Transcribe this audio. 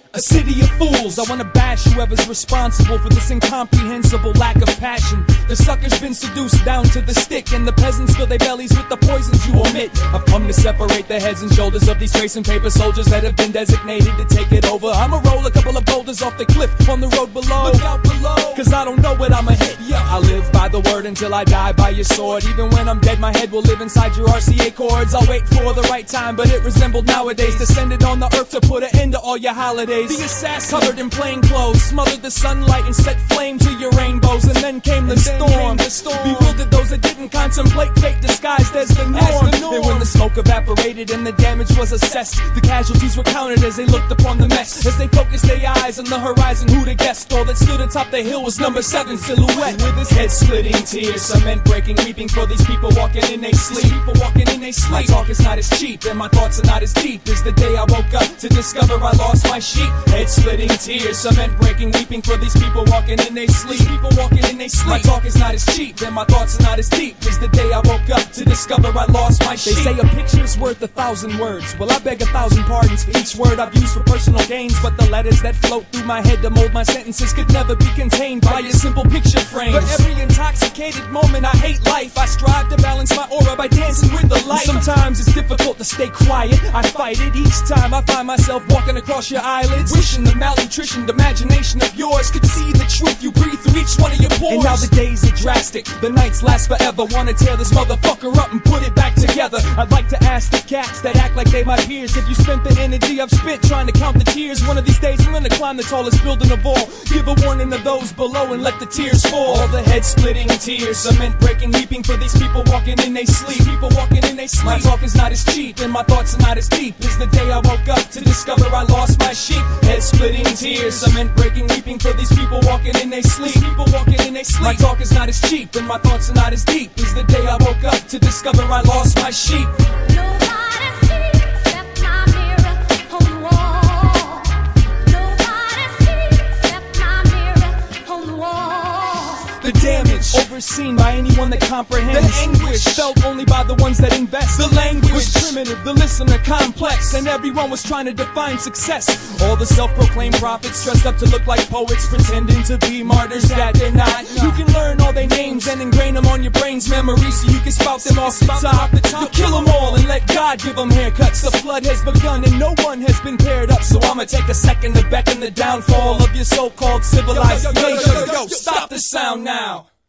A city of fools. I wanna bash whoever's responsible for this incomprehensible lack of passion. The sucker's been seduced down to the stick, and the peasants fill their bellies with the poisons you omit. I've come to separate the heads and shoulders of these tracing paper soldiers that have been designated to take it over. I'ma roll a couple of boulders off the cliff on the road below. Look out below, cause I don't know what I'ma hit. Yeah, I live by the word until I die by your sword. Even when I'm dead, my head will live inside your RCA chords. I'll wait for the right time, but it resembled nowadays. Descended on the earth to put an end to all your holidays. The assassin covered in plain clothes smothered the sunlight and set flame to your rainbows. And then came the storm. Bewildered those that didn't contemplate fate disguised as the norm. And when the smoke evaporated and the damage was assessed, the casualties were counted as they looked upon the mess. As they focused their eyes on the horizon, who'd have guessed? All that stood atop the hill was number 7 silhouette. With his head splitting tears, cement breaking, weeping for these people walking in they sleep. My talk is not as cheap and my thoughts are not as deep as the day I woke up to discover I lost my sheep. Head splitting tears, cement breaking, weeping for these people walking in they sleep. My talk is not as cheap and my thoughts are not as deep as the day I woke up to discover I lost my sheep. They say a picture's worth 1,000 words. Well, I beg 1,000 pardons for each word I've used for personal gains, but the letters that float through my head to mold my sentences could never be contained by a simple picture frame. For every intoxicated moment I hate life, I strive to balance my aura by dancing with the light. Sometimes it's difficult to stay quiet, I fight it each time I find myself walking across your eyelids, wishing the malnutritioned imagination of yours could see the truth you breathe through each one of your pores. And now the days are drastic, the nights last forever. Wanna tear this motherfucker up and put it back together. I'd like to ask the cats that act like they my peers, if you spent the energy I've spent trying to count the tears. One of these days I'm gonna climb the tallest building of all, give a warning to those below and let the tears fall. All the head splitting tears, cement breaking, weeping for these people walking in they sleep. My talk is not as cheap and my thoughts are not as deep as the day I woke up to discover I lost my sheep. Head splitting tears, cement breaking, weeping for these people walking in they sleep. My talk is not as cheap and my thoughts are not as deep as the day I woke up to discover I lost my sheep. Nobody sees except my mirror on the wall. Nobody sees except my mirror on the wall. The damage overseen by anyone that comprehends. The anguish felt only by the ones that invest. The language was primitive, the listener complex, and everyone was trying to define success. All the self-proclaimed prophets dressed up to look like poets, pretending to be martyrs that they're not. You can learn all their names and ingrain them on your brain's memory so you can spout them off the top. You kill them all and let God give them haircuts. The flood has begun and no one has been paired up, so I'ma take a second to beckon the downfall of your so-called civilized nation. Yo, stop the sound now.